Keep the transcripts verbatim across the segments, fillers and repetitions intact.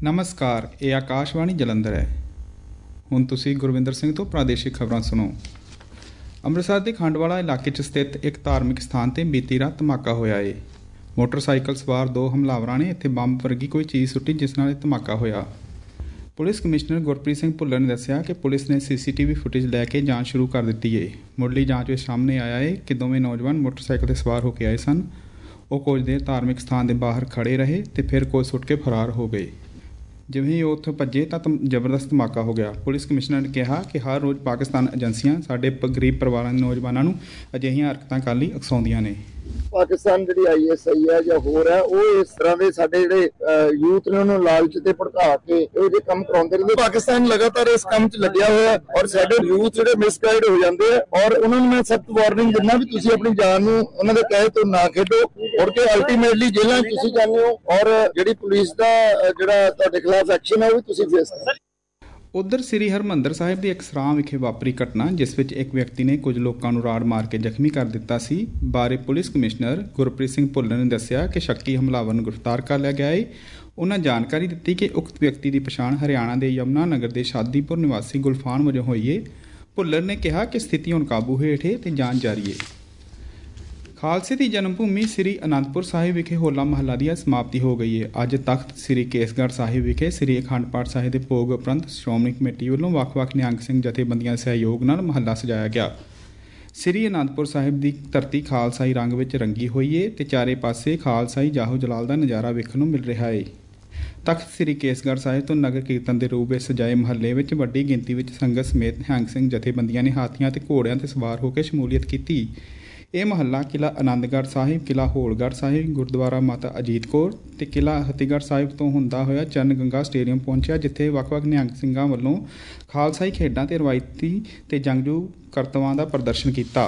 ਨਮਸਕਾਰ, ਇਹ ਆਕਾਸ਼ਵਾਣੀ ਜਲੰਧਰ ਹੈ। ਹੁਣ ਤੁਸੀਂ ਗੁਰਵਿੰਦਰ ਸਿੰਘ ਤੋਂ ਪ੍ਰਾਦੇਸ਼ਿਕ ਖਬਰਾਂ ਸੁਣੋ। ਅੰਮ੍ਰਿਤਸਰ ਦੇ ਖੰਡਵਾਲਾ ਇਲਾਕੇ 'ਚ ਸਥਿਤ ਇੱਕ ਧਾਰਮਿਕ ਸਥਾਨ 'ਤੇ ਬੀਤੀ ਰਾਤ ਧਮਾਕਾ ਹੋਇਆ ਏ। ਮੋਟਰਸਾਈਕਲ ਸਵਾਰ ਦੋ ਹਮਲਾਵਰਾਂ ਨੇ ਇੱਥੇ ਬੰਬ ਵਰਗੀ ਕੋਈ ਚੀਜ਼ ਸੁੱਟੀ, ਜਿਸ ਨਾਲ ਇਹ ਧਮਾਕਾ ਹੋਇਆ। ਪੁਲਿਸ ਕਮਿਸ਼ਨਰ ਗੁਰਪ੍ਰੀਤ ਸਿੰਘ ਭੁੱਲਰ ਨੇ ਦੱਸਿਆ ਕਿ ਪੁਲਿਸ ਨੇ ਸੀ ਸੀ ਟੀ ਵੀ ਫੁਟੇਜ ਲੈ ਕੇ ਜਾਂਚ ਸ਼ੁਰੂ ਕਰ ਦਿੱਤੀ ਏ। ਮੁੱਢਲੀ ਜਾਂਚ ਵਿੱਚ ਸਾਹਮਣੇ ਆਇਆ ਏ ਕਿ ਦੋਵੇਂ ਨੌਜਵਾਨ ਮੋਟਰਸਾਈਕਲ 'ਤੇ ਸਵਾਰ ਹੋ ਕੇ ਆਏ ਸਨ। ਉਹ ਕੁਝ ਦੇਰ ਧਾਰਮਿਕ ਸਥਾਨ ਦੇ ਬਾਹਰ ਖੜੇ ਰਹੇ ਅਤੇ ਫਿਰ ਕੁਝ ਸੁੱਟ ਕੇ ਫਰਾਰ ਹੋ ਗਏ। ਜਿਵੇਂ ਹੀ ਉਹ ਉੱਥੋਂ ਭੱਜੇ ਤਾਂ ਜ਼ਬਰਦਸਤ ਧਮਾਕਾ ਹੋ ਗਿਆ। ਪੁਲਿਸ ਕਮਿਸ਼ਨਰ ਨੇ ਕਿਹਾ ਕਿ ਹਰ ਰੋਜ਼ ਪਾਕਿਸਤਾਨ ਏਜੰਸੀਆਂ ਸਾਡੇ ਗਰੀਬ ਪਰਿਵਾਰਾਂ ਦੇ ਨੌਜਵਾਨਾਂ ਨੂੰ ਅਜਿਹੀਆਂ ਹਰਕਤਾਂ ਕਰਨ ਲਈ ਉਕਸਾਉਂਦੀਆਂ ਨੇ। ਪਾਕਿਸਤਾਨ ਜਿਹੜੀ ਆਈ ਐਸ ਆਈ ਹੈ ਜਾਂ ਹੋਰ ਹੈ, ਉਹ ਇਸ ਤਰ੍ਹਾਂ ਦੇ ਸਾਡੇ ਜਿਹੜੇ ਯੂਥ ਨੇ ਉਹਨੂੰ ਲਾਲਚ ਤੇ ਭੜਕਾ ਕੇ ਇਹੋ ਜਿਹੇ ਕੰਮ ਕਰਾਉਂਦੇ ਰਹਿੰਦੇ। ਪਾਕਿਸਤਾਨ ਲਗਾਤਾਰ ਇਸ ਕੰਮ 'ਚ ਲੱਗਿਆ ਹੋਇਆ ਔਰ ਸਾਡੇ ਯੂਥ ਜਿਹੜੇ ਮਿਸਗਾਈਡ ਹੋ ਜਾਂਦੇ ਆ, ਔਰ ਉਹਨਾਂ ਨੂੰ ਮੈਂ ਸਖਤ ਵਾਰਨਿੰਗ ਦਿੰਦਾ ਵੀ ਤੁਸੀਂ ਆਪਣੀ ਜਾਨ ਨੂੰ ਉਹਨਾਂ ਦੇ ਕਹੇ ਤੋਂ ਨਾ ਖੇਡੋ, ਔਰ ਕਿ ਅਲਟੀਮੇਟਲੀ ਜੇਲ੍ਹਾਂ 'ਚ ਤੁਸੀਂ ਜਾਂਦੇ ਹੋ ਔਰ ਜਿਹੜੀ ਪੁਲਿਸ ਦਾ ਜਿਹੜਾ ਤੁਹਾਡੇ ਖਿਲਾਫ ਐਕਸ਼ਨ ਹੈ ਉਹ ਵੀ ਤੁਸੀਂ ਫੇਸ ਕਰੋ। ਉੱਧਰ ਸ੍ਰੀ ਹਰਿਮੰਦਰ ਸਾਹਿਬ ਦੀ ਇੱਕ ਸਰਾਂ ਵਿਖੇ ਵਾਪਰੀ ਘਟਨਾ, ਜਿਸ ਵਿੱਚ ਇੱਕ ਵਿਅਕਤੀ ਨੇ ਕੁਝ ਲੋਕਾਂ ਨੂੰ ਰਾੜ ਮਾਰ ਕੇ ਜ਼ਖਮੀ ਕਰ ਦਿੱਤਾ ਸੀ, ਬਾਰੇ ਪੁਲਿਸ ਕਮਿਸ਼ਨਰ ਗੁਰਪ੍ਰੀਤ ਸਿੰਘ ਭੁੱਲਰ ਨੇ ਦੱਸਿਆ ਕਿ ਸ਼ੱਕੀ ਹਮਲਾਵਰ ਨੂੰ ਗ੍ਰਿਫਤਾਰ ਕਰ ਲਿਆ ਗਿਆ ਹੈ। ਉਹਨਾਂ ਜਾਣਕਾਰੀ ਦਿੱਤੀ ਕਿ ਉਕਤ ਵਿਅਕਤੀ ਦੀ ਪਛਾਣ ਹਰਿਆਣਾ ਦੇ ਯਮੁਨਾ ਨਗਰ ਦੇ ਸ਼ਾਦੀਪੁਰ ਨਿਵਾਸੀ ਗੁਲਫਾਨ ਵਜੋਂ ਹੋਈ ਹੈ। ਭੁੱਲਰ ਨੇ ਕਿਹਾ ਕਿ ਸਥਿਤੀ ਹੁਣ ਕਾਬੂ ਹੇਠ ਹੈ ਤੇ ਜਾਂਚ ਜਾਰੀ ਹੈ। ਖਾਲਸੇ ਦੀ ਜਨਮ ਭੂਮੀ ਸ੍ਰੀ ਅਨੰਦਪੁਰ ਸਾਹਿਬ ਵਿਖੇ ਹੋਲਾ ਮਹੱਲਾ ਦੀ ਸਮਾਪਤੀ ਹੋ ਗਈ ਹੈ। ਅੱਜ ਤਖਤ ਸ੍ਰੀ ਕੇਸਗੜ੍ਹ ਸਾਹਿਬ ਵਿਖੇ ਸ੍ਰੀ ਅਖੰਡ ਪਾਠ ਸਾਹਿਬ ਦੇ ਭੋਗ ਉਪਰੰਤ ਸ਼੍ਰੋਮਣੀ ਕਮੇਟੀ ਵੱਲੋਂ ਵੱਖ-ਵੱਖ ਨਿਹੰਗ ਸਿੰਘ ਜਥੇਬੰਦੀਆਂ ਸਹਿਯੋਗ ਨਾਲ ਮਹੱਲਾ ਸਜਾਇਆ ਗਿਆ। ਸ੍ਰੀ ਅਨੰਦਪੁਰ ਸਾਹਿਬ ਦੀ ਧਰਤੀ ਖਾਲਸਾਈ ਰੰਗ ਵਿੱਚ ਰੰਗੀ ਹੋਈ ਹੈ ਤੇ ਚਾਰੇ ਪਾਸੇ ਖਾਲਸਾਈ ਜਾਹੋ ਜਲਾਲ ਦਾ ਨਜ਼ਾਰਾ ਵੇਖਣ ਨੂੰ ਮਿਲ ਰਿਹਾ ਹੈ। ਤਖਤ ਸ੍ਰੀ ਕੇਸਗੜ੍ਹ ਸਾਹਿਬ ਤੋਂ ਨਗਰ ਕੀਰਤਨ ਦੇ ਰੂਪ ਵਿੱਚ ਸਜਾਏ ਮਹੱਲੇ ਵਿੱਚ ਵੱਡੀ ਗਿਣਤੀ ਵਿੱਚ ਸੰਗਤ ਸਮੇਤ ਨਿਹੰਗ ਸਿੰਘ ਜਥੇਬੰਦੀਆਂ ਨੇ ਹਾਥੀਆਂ ਤੇ ਘੋੜਿਆਂ ਤੇ ਸਵਾਰ ਹੋ ਕੇ ਸ਼ਮੂਲੀਅਤ ਕੀਤੀ। ਇਹ ਮਹੱਲਾ ਕਿਲ੍ਹਾ ਆਨੰਦਗੜ੍ਹ ਸਾਹਿਬ, ਕਿਲ੍ਹਾ ਹੋਲਗੜ੍ਹ ਸਾਹਿਬ, ਗੁਰਦੁਆਰਾ ਮਾਤਾ ਅਜੀਤ ਕੌਰ ਤੇ ਕਿਲ੍ਹਾ ਫਤਿਹਗੜ੍ਹ ਸਾਹਿਬ ਤੋਂ ਹੁੰਦਾ ਹੋਇਆ ਚਰਨ ਗੰਗਾ ਸਟੇਡੀਅਮ ਪਹੁੰਚਿਆ, ਜਿੱਥੇ ਵੱਖ-ਵੱਖ ਨਿਹੰਗ ਸਿੰਘਾਂ ਵੱਲੋਂ ਖਾਲਸਾਈ ਖੇਡਾਂ ਤੇ ਰਵਾਇਤੀ ਤੇ ਜੰਗਜੂ ਕਰਤਵਾਂ ਦਾ ਪ੍ਰਦਰਸ਼ਨ ਕੀਤਾ।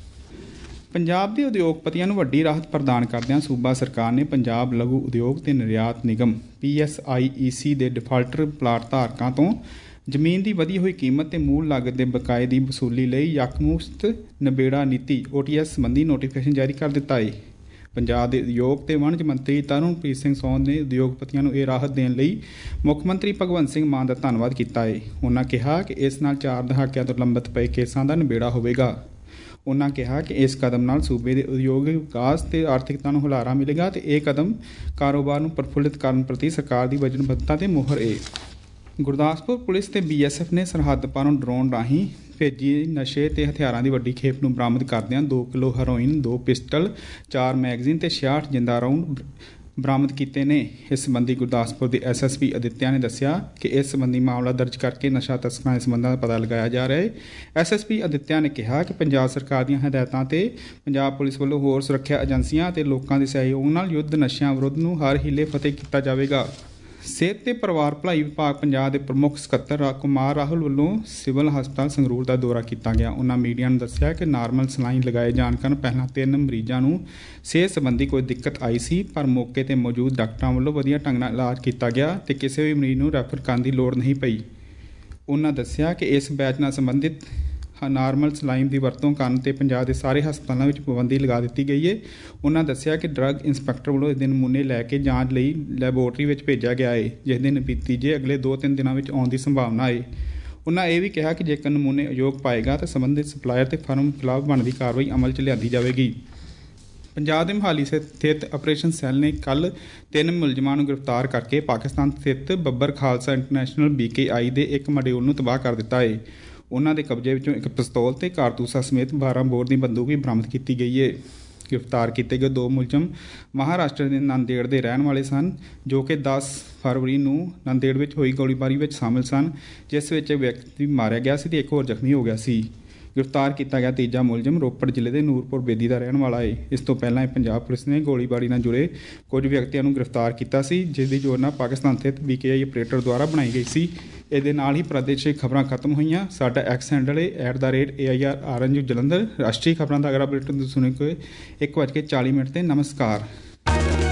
ਪੰਜਾਬ ਦੇ ਉਦਯੋਗਪਤੀਆਂ ਨੂੰ ਵੱਡੀ ਰਾਹਤ ਪ੍ਰਦਾਨ ਕਰਦਿਆਂ ਸੂਬਾ ਸਰਕਾਰ ਨੇ ਪੰਜਾਬ ਲਘੂ ਉਦਯੋਗ ਤੇ ਨਿਰਯਾਤ ਨਿਗਮ ਪੀ ਐਸ ਆਈ ਈ ਸੀ ਦੇ ਡਿਫਾਲਟਰ ਪਲਾਟ ਧਾਰਕਾਂ ਤੋਂ ਜ਼ਮੀਨ ਦੀ ਵਧੀ ਹੋਈ ਕੀਮਤ ਤੇ ਮੂਲ ਲਾਗਤ ਦੇ ਬਕਾਏ ਦੀ ਵਸੂਲੀ ਲਈ ਯਕਮੁਸ਼ਤ ਨਿਬੇੜਾ ਨੀਤੀ ਓ ਟੀ ਐਸ ਸੰਬੰਧੀ ਨੋਟੀਫਿਕੇਸ਼ਨ ਜਾਰੀ ਕਰ ਦਿੱਤਾ ਹੈ। ਪੰਜਾਬ ਦੇ ਉਦਯੋਗ ਤੇ ਵਣਜ ਮੰਤਰੀ ਤਰੁਣਪ੍ਰੀਤ ਸਿੰਘ ਸੌਂਦ ਨੇ ਉਦਯੋਗਪਤੀਆਂ ਨੂੰ ਇਹ ਰਾਹਤ ਦੇਣ ਲਈ ਮੁੱਖ ਮੰਤਰੀ ਭਗਵੰਤ ਸਿੰਘ ਮਾਨ ਦਾ ਧੰਨਵਾਦ ਕੀਤਾ ਹੈ। ਉਹਨਾਂ ਕਿਹਾ ਕਿ ਇਸ ਨਾਲ ਚਾਰ ਦਹਾਕਿਆਂ ਤੋਂ ਲੰਬਿਤ ਪਏ ਕੇਸਾਂ ਦਾ ਨਿਬੇੜਾ ਹੋਵੇਗਾ। ਉਹਨਾਂ ਕਿਹਾ ਕਿ ਇਸ ਕਦਮ ਨਾਲ ਸੂਬੇ ਦੇ ਉਦਯੋਗਿਕ ਵਿਕਾਸ ਤੇ ਆਰਥਿਕਤਾ ਨੂੰ ਹੁਲਾਰਾ ਮਿਲੇਗਾ ਤੇ ਇਹ ਕਦਮ ਕਾਰੋਬਾਰ ਨੂੰ ਪ੍ਰਫੁੱਲਿਤ ਕਰਨ ਪ੍ਰਤੀ ਸਰਕਾਰ ਦੀ ਵਚਨਬੱਧਤਾ ਤੇ ਮੁਹਰ ਹੈ। ਗੁਰਦਾਸਪੁਰ ਪੁਲਿਸ ਤੇ ਬੀ ਐਸ ਐਫ ਨੇ ਸਰਹੱਦ ਪਾਰੋਂ ਡਰੋਨ ਰਾਹੀਂ ਭੇਜੀ ਨਸ਼ੇ ਤੇ ਹਥਿਆਰਾਂ ਦੀ ਵੱਡੀ ਖੇਪ ਨੂੰ ਬਰਾਮਦ ਕਰਦਿਆਂ ਦੋ ਕਿਲੋ ਹੈਰੋਇਨ, ਦੋ ਪਿਸਟਲ, ਚਾਰ ਮੈਗਜ਼ੀਨ ਤੇ ਛਿਆਹਠ ਜਿੰਦਾ ਰਾਊਂਡ ਬਰਾਮਦ ਕੀਤੇ ਨੇ। ਇਸ ਸੰਬੰਧੀ ਗੁਰਦਾਸਪੁਰ ਦੇ ਐਸ ਐਸ ਪੀ ਅਦਿੱਤਿਆ ਨੇ ਦੱਸਿਆ ਕਿ ਇਸ ਸੰਬੰਧੀ ਮਾਮਲਾ ਦਰਜ ਕਰਕੇ ਨਸ਼ਾ ਤਸਕਰਾਂ ਦੇ ਸੰਬੰਧਾਂ ਦਾ ਪਤਾ ਲਗਾਇਆ ਜਾ ਰਿਹਾ ਹੈ। ਐਸ ਐਸ ਪੀ ਅਦਿੱਤਿਆ ਨੇ ਕਿਹਾ ਕਿ ਪੰਜਾਬ ਸਰਕਾਰ ਦੀਆਂ ਹਦਾਇਤਾਂ ਤੇ ਪੰਜਾਬ ਪੁਲਿਸ ਵੱਲੋਂ ਹੋਰ ਸੁਰੱਖਿਆ ਏਜੰਸੀਆਂ ਤੇ ਲੋਕਾਂ ਦੇ ਸਹਿਯੋਗ ਨਾਲ ਯੁੱਧ ਨਸ਼ਿਆਂ ਵਿਰੁੱਧ ਨੂੰ ਹਰ ਹੀਲੇ ਫਤਿਹ ਕੀਤਾ ਜਾਵੇਗਾ। ਸਿਹਤ ਤੇ ਪਰਿਵਾਰ ਭਲਾਈ ਵਿਭਾਗ ਪੰਜਾਬ ਦੇ ਪ੍ਰਮੁੱਖ ਸਕੱਤਰ ਕੁਮਾਰ ਰਾਹੁਲ ਵੱਲੋਂ ਸਿਵਲ ਹਸਪਤਾਲ ਸੰਗਰੂਰ ਦਾ ਦੌਰਾ ਕੀਤਾ ਗਿਆ। ਉਹਨਾਂ ਮੀਡੀਆ ਨੂੰ ਦੱਸਿਆ ਕਿ ਨਾਰਮਲ ਸਲਾਈਨ ਲਗਾਏ ਜਾਣ ਕਾਰਨ ਪਹਿਲਾਂ ਤਿੰਨ ਮਰੀਜ਼ਾਂ ਨੂੰ ਸਿਹਤ ਸੰਬੰਧੀ ਕੋਈ ਦਿੱਕਤ ਆਈ ਸੀ, ਪਰ ਮੌਕੇ ਤੇ ਮੌਜੂਦ ਡਾਕਟਰਾਂ ਵੱਲੋਂ ਵਧੀਆ ਢੰਗ ਨਾਲ ਇਲਾਜ ਕੀਤਾ ਗਿਆ ਤੇ ਕਿਸੇ ਵੀ ਮਰੀਜ਼ ਨੂੰ ਰੈਫਰ ਕਰਨ ਦੀ ਲੋੜ ਨਹੀਂ ਪਈ। ਉਹਨਾਂ ਦੱਸਿਆ ਕਿ ਇਸ ਬੈਚ ਨਾਲ ਸੰਬੰਧਿਤ ਨਾਰਮਲ ਸਲਾਈਨ ਦੀ ਵਰਤੋਂ ਕਰਨ ਤੇ ਪੰਜਾਬ ਦੇ ਸਾਰੇ ਹਸਪਤਾਲਾਂ ਵਿੱਚ ਪਾਬੰਦੀ ਲਗਾ ਦਿੱਤੀ ਗਈ ਹੈ। ਉਹਨਾਂ ਦੱਸਿਆ ਕਿ ਡਰੱਗ ਇੰਸਪੈਕਟਰ ਵੱਲੋਂ ਇਸ ਦੇ ਨਮੂਨੇ ਲੈ ਕੇ ਜਾਂਚ ਲਈ ਲੈਬੋਰਟਰੀ ਵਿੱਚ ਭੇਜਿਆ ਗਿਆ ਹੈ, ਜਿਸ ਦੇ ਨਤੀਜੇ ਅਗਲੇ ਦੋ ਤਿੰਨ ਦਿਨਾਂ ਵਿੱਚ ਆਉਣ ਦੀ ਸੰਭਾਵਨਾ ਹੈ। ਉਹਨਾਂ ਇਹ ਵੀ ਕਿਹਾ ਕਿ ਜੇਕਰ ਨਮੂਨੇ ਅਯੋਗ ਪਾਏਗਾ ਤਾਂ ਸੰਬੰਧਿਤ ਸਪਲਾਇਰ ਤੇ ਫਰਮ ਖਿਲਾਫ ਬਣਦੀ ਕਾਰਵਾਈ ਅਮਲ 'ਚ ਲਿਆਂਦੀ ਜਾਵੇਗੀ। ਪੰਜਾਬ ਦੇ ਮੁਹਾਲੀ ਸਥਿਤ ਆਪਰੇਸ਼ਨ ਸੈੱਲ ਨੇ ਕੱਲ੍ਹ ਤਿੰਨ ਮੁਲਜ਼ਮਾਂ ਨੂੰ ਗ੍ਰਿਫਤਾਰ ਕਰਕੇ ਪਾਕਿਸਤਾਨ ਸਥਿਤ Babbar Khalsa international B K I ਦੇ ਇੱਕ ਮੋਡਿਊਲ ਨੂੰ ਤਬਾਹ ਕਰ ਦਿੱਤਾ ਹੈ। ਉਹਨਾਂ ਦੇ ਕਬਜ਼ੇ ਵਿੱਚੋਂ ਇੱਕ ਪਿਸਤੌਲ ਤੇ ਕਾਰਤੂਸਾਂ ਸਮੇਤ ਬਾਰਾਂ ਬੋਰ ਦੀ ਬੰਦੂਕ ਵੀ ਬਰਾਮਦ ਕੀਤੀ ਗਈ ਹੈ। ਗ੍ਰਿਫਤਾਰ ਕੀਤੇ ਗਏ ਦੋ ਮੁਲਜ਼ਮ ਮਹਾਰਾਸ਼ਟਰ ਦੇ ਨਾਂਦੇੜ ਦੇ ਰਹਿਣ ਵਾਲੇ ਸਨ, ਜੋ ਕਿ ਦਸ ਫਰਵਰੀ ਨੂੰ ਨਾਂਦੇੜ ਵਿੱਚ ਹੋਈ ਗੋਲੀਬਾਰੀ ਵਿੱਚ ਸ਼ਾਮਿਲ ਸਨ, ਜਿਸ ਵਿੱਚ ਇੱਕ ਵਿਅਕਤੀ ਮਾਰਿਆ ਗਿਆ ਸੀ ਤੇ ਇੱਕ ਹੋਰ ਜ਼ਖਮੀ ਹੋ ਗਿਆ ਸੀ। ਗ੍ਰਿਫਤਾਰ ਕੀਤਾ ਗਿਆ ਤੀਜਾ ਮੁਲਜ਼ਮ ਰੋਪੜ ਜ਼ਿਲ੍ਹੇ ਦੇ ਨੂਰਪੁਰ ਬੇਦੀ ਦਾ ਰਹਿਣ ਵਾਲਾ ਹੈ। ਇਸ ਤੋਂ ਪਹਿਲਾਂ ਪੰਜਾਬ ਪੁਲਿਸ ਨੇ ਗੋਲੀਬਾਰੀ ਨਾਲ ਜੁੜੇ ਕੁਝ ਵਿਅਕਤੀਆਂ ਨੂੰ ਗ੍ਰਿਫਤਾਰ ਕੀਤਾ ਸੀ, ਜਿਸ ਦੀ ਯੋਜਨਾ ਪਾਕਿਸਤਾਨ ਸਥਿਤ ਬੀ ਕੇ ਆਈ ਆਪਰੇਟਰ ਦੁਆਰਾ ਬਣਾਈ ਗਈ ਸੀ। ਇਹਦੇ ਨਾਲ ਹੀ ਪ੍ਰਾਦੇਸ਼ਿਕ ਖਬਰਾਂ ਖਤਮ ਹੋਈਆਂ। ਸਾਡਾ ਐਕਸ ਹੈਂਡਲ ਹੈ at the rate A I R R N U Jalandhar. ਰਾਸ਼ਟਰੀ ਖਬਰਾਂ ਦਾ ਅਗਲਾ ਬੁਲੇਟਿਨ ਤੁਸੀਂ ਸੁਣੋਗੇ ਇੱਕ ਵੱਜ ਕੇ ਚਾਲੀ ਮਿੰਟ ਤੇ। ਨਮਸਕਾਰ।